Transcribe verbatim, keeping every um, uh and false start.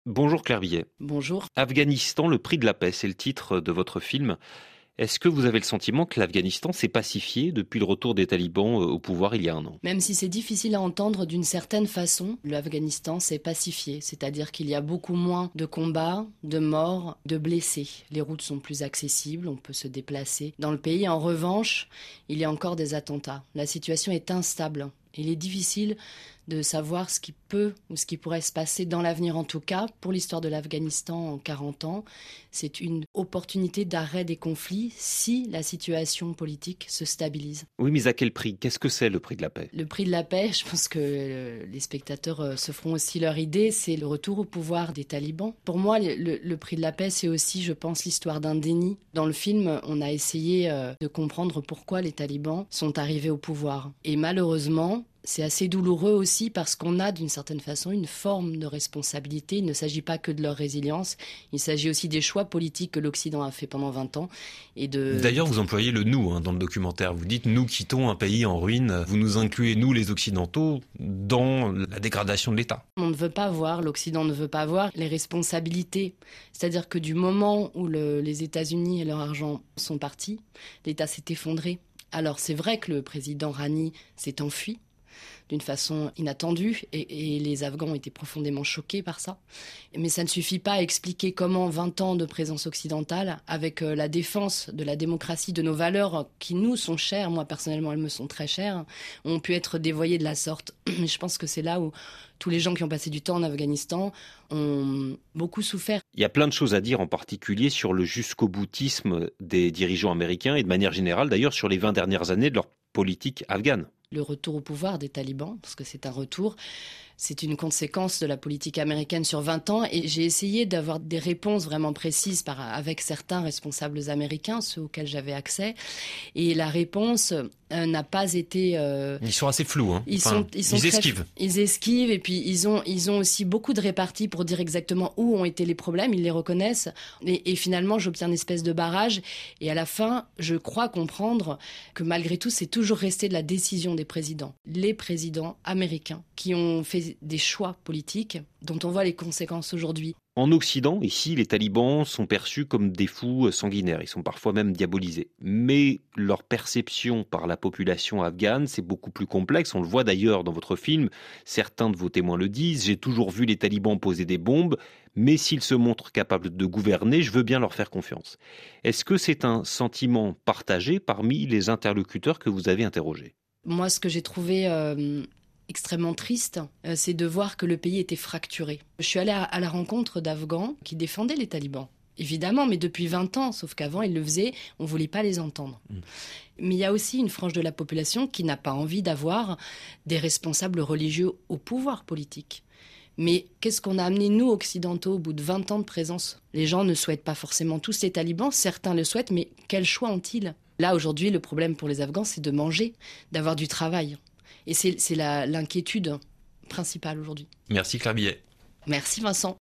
Bonjour Claire Billet. Bonjour. Afghanistan, le prix de la paix, c'est le titre de votre film. Est-ce que vous avez le sentiment que l'Afghanistan s'est pacifié depuis le retour des talibans au pouvoir il y a un an? Même si c'est difficile à entendre d'une certaine façon, l'Afghanistan s'est pacifié, c'est-à-dire qu'il y a beaucoup moins de combats, de morts, de blessés. Les routes sont plus accessibles, on peut se déplacer dans le pays. En revanche, il y a encore des attentats. La situation est instable. Il est difficile de savoir ce qui peut ou ce qui pourrait se passer dans l'avenir. En tout cas, pour l'histoire de l'Afghanistan en quarante ans, c'est une opportunité d'arrêt des conflits si la situation politique se stabilise. Oui, mais à quel prix? Qu'est-ce que c'est le prix de la paix? Le prix de la paix, je pense que les spectateurs se feront aussi leur idée, c'est le retour au pouvoir des talibans. Pour moi, le, le prix de la paix, c'est aussi, je pense, l'histoire d'un déni. Dans le film, on a essayé de comprendre pourquoi les talibans sont arrivés au pouvoir. Et malheureusement, c'est assez douloureux aussi parce qu'on a d'une certaine façon une forme de responsabilité. Il ne s'agit pas que de leur résilience, il s'agit aussi des choix politiques que l'Occident a fait pendant vingt ans. Et de... D'ailleurs, vous employez le « nous » hein, dans le documentaire. Vous dites « nous quittons un pays en ruine ». Vous nous incluez, nous les Occidentaux, dans la dégradation de l'État. On ne veut pas voir, l'Occident ne veut pas voir les responsabilités. C'est-à-dire que du moment où le, les États-Unis et leur argent sont partis, l'État s'est effondré. Alors c'est vrai que le président Ghani s'est enfui d'une façon inattendue, et, et les Afghans ont été profondément choqués par ça. Mais ça ne suffit pas à expliquer comment vingt ans de présence occidentale, avec euh, la défense de la démocratie, de nos valeurs qui nous sont chères, moi personnellement elles me sont très chères, ont pu être dévoyées de la sorte. Mais je pense que c'est là où tous les gens qui ont passé du temps en Afghanistan ont beaucoup souffert. Il y a plein de choses à dire, en particulier sur le jusqu'au boutisme des dirigeants américains et de manière générale d'ailleurs sur les vingt dernières années de leur politique afghane. Le retour au pouvoir des talibans, parce que c'est un retour, c'est une conséquence de la politique américaine sur vingt ans, et j'ai essayé d'avoir des réponses vraiment précises par, avec certains responsables américains, ceux auxquels j'avais accès, et la réponse euh, n'a pas été... Euh, ils sont assez flous, hein. Ils, enfin, sont, ils, sont ils très, esquivent. Ils esquivent, et puis ils ont, ils ont aussi beaucoup de réparties pour dire exactement où ont été les problèmes, ils les reconnaissent, et, et finalement j'obtiens une espèce de barrage, et à la fin, je crois comprendre que malgré tout, c'est toujours resté de la décision des présidents. Les présidents américains qui ont fait des choix politiques dont on voit les conséquences aujourd'hui. En Occident, ici, les talibans sont perçus comme des fous sanguinaires. Ils sont parfois même diabolisés. Mais leur perception par la population afghane, c'est beaucoup plus complexe. On le voit d'ailleurs dans votre film. Certains de vos témoins le disent. J'ai toujours vu les talibans poser des bombes, mais s'ils se montrent capables de gouverner, je veux bien leur faire confiance. Est-ce que c'est un sentiment partagé parmi les interlocuteurs que vous avez interrogés? Moi, ce que j'ai trouvé... Euh... extrêmement triste, euh, c'est de voir que le pays était fracturé. Je suis allée à, à la rencontre d'Afghans qui défendaient les talibans, évidemment, mais depuis vingt ans, sauf qu'avant ils le faisaient, on ne voulait pas les entendre. Mmh. Mais il y a aussi une frange de la population qui n'a pas envie d'avoir des responsables religieux au pouvoir politique. Mais qu'est-ce qu'on a amené, nous, occidentaux, au bout de vingt ans de présence? Les gens ne souhaitent pas forcément tous les talibans, certains le souhaitent, mais quel choix ont-ils? Là, aujourd'hui, le problème pour les Afghans, c'est de manger, d'avoir du travail. Et c'est, c'est la, l'inquiétude principale aujourd'hui. Merci Claire Billet. Merci Vincent.